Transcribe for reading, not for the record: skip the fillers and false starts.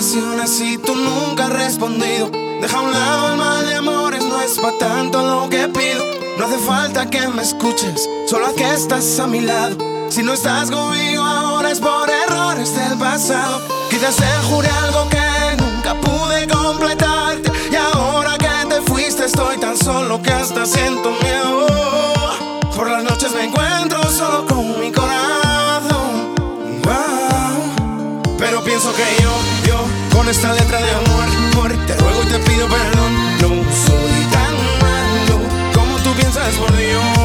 ocasiones y tú nunca has respondido. Deja a un lado el mal de amores, no es pa' tanto lo que pido. No hace falta que me escuches, solo haz que estás a mi lado. Si no estás conmigo ahora es por errores del pasado. Quizás te juré algo que nunca pude completarte, y ahora que te fuiste estoy tan solo que hasta siento miedo. Por las noches me encuentro solo con mi corazón. Pero pienso que yo, con esta letra de amor, te ruego y te pido perdón. No soy tan malo como tú piensas, por Dios.